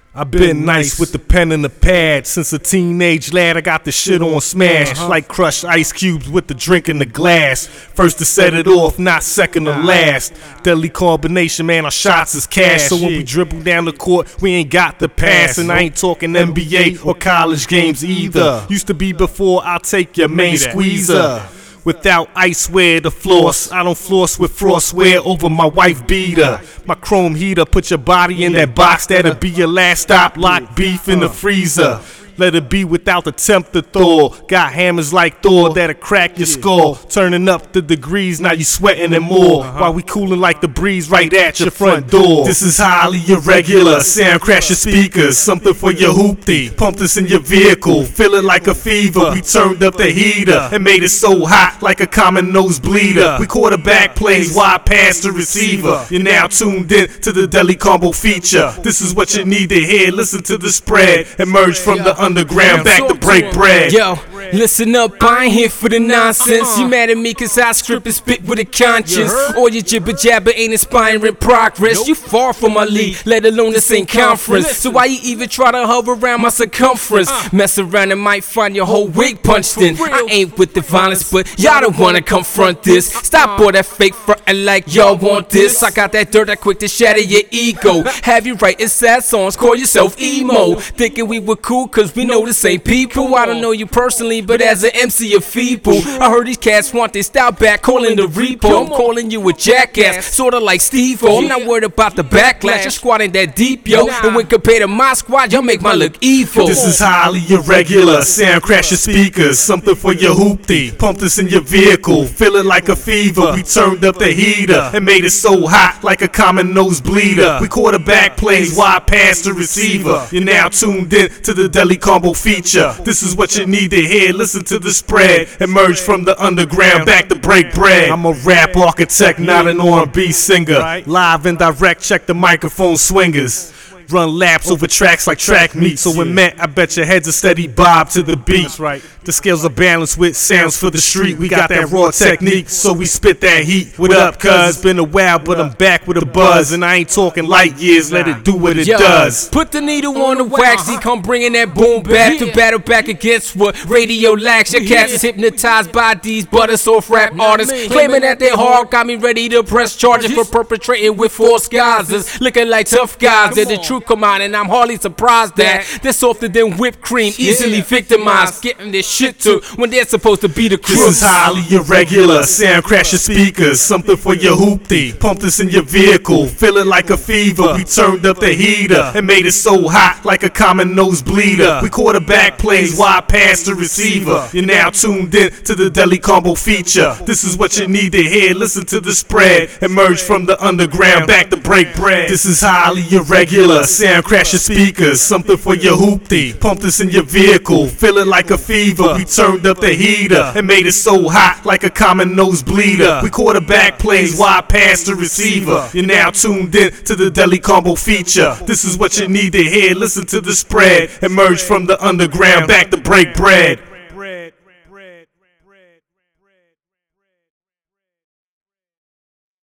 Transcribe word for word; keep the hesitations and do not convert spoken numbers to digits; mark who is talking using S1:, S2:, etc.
S1: I've been nice with the pen and the pad. Since a teenage lad, I got the shit on smash. Uh-huh. Like crushed ice cubes with the drink in the glass. First to set it off, not second to last. Deadly combination, man, our shots is cash. So when we dribble down the court, we ain't got the pass. And I ain't talking N B A or college games either. Used to be before I'll take your main squeezer. Without iceware to floss, I don't floss with frostware over my wife beater. My chrome heater, put your body in that box, that'll be your last stop. Lock beef in the freezer. Let it be without the temp to Thor. Got hammers like Thor that'll crack your skull. Turning up the degrees, now you sweating and more. While we cooling like the breeze right at your front door. This is highly irregular, sound crash your speakers. Something for your hoopty, pump this in your vehicle. Feel it like a fever, we turned up the heater and made it so hot like a common nose bleeder. We quarterback plays, wide pass to receiver. You're now tuned in to the Deadly Combo feature. This is what you need to hear, listen to the spread. Emerge from the underground, back to break bread.
S2: Yo, listen up, I ain't here for the nonsense. You mad at me cause I script and spit with a conscience. All your jibber jabber ain't inspiring progress. You far from my league, let alone the same conference. So why you even try to hover around my circumference? Mess around and might find your whole wig punched in. I ain't with the violence, but y'all don't wanna confront this. Stop all that fake frontin' like y'all want this. I got that dirt that quick to shatter your ego. Have you writing sad songs, call yourself emo. Thinking we were cool cause we know the same people. I don't know you personally, but as an M C of feeble, I heard these cats want their style back, calling the repo. I'm calling you a jackass, sorta like Steve-O. I'm not worried about the backlash, your squad ain't that deep, yo. And when compared to my squad, y'all make my look evil.
S1: This is highly irregular, sound crash your speakers. Something for your hoopty, pump this in your vehicle. Feel it like a fever, we turned up the heater and made it so hot like a common nose bleeder. We quarterback plays, wide pass to receiver. You're now tuned in to the Deadly Combo feature. This is what you need to hear, listen to the spread. Emerge from the underground, back to break bread. I'm a rap architect, not an R and B singer. Live and direct, check the microphone swingers. Run laps over tracks like track meets. So when met, I bet your head's a steady bob to the beat. That's right. The scales are balanced with sounds for the street. We got that raw technique, so we spit that heat. What up, cuz? Been a while, but I'm back with a buzz. And I ain't talking light years, let it do what it
S2: Yo,
S1: does.
S2: Put the needle on the wax, he come bringing that boom back to battle back against what radio lacks. Your cats is hypnotized by these butter soft rap artists, claiming that they hard, got me ready to press charges for perpetrating with false guises. Looking like tough guys, and the truth come out, and I'm hardly surprised that they're softer than whipped cream, easily victimized, getting this shit to when they're supposed to be the crooks.
S1: This is highly irregular, sound crash your speakers. Something for your hoopty, pump this in your vehicle. Feel it like a fever, we turned up the heater and made it so hot like a common nose bleeder. We quarterback plays, wide pass to receiver. You're now tuned in to the Deadly Combo feature. This is what you need to hear, listen to the spread. Emerge from the underground, back to break bread. This is highly irregular, sound crash your speakers. Something for your hoopty, pump this in your vehicle. Feel it like a fever, we turned up the heater and made it so hot like a common nose bleeder. We quarterback plays, wide pass to receiver. You're now tuned in to the Deadly Combo feature. This is what you need to hear, listen to the spread. Emerge from the underground, back to break bread.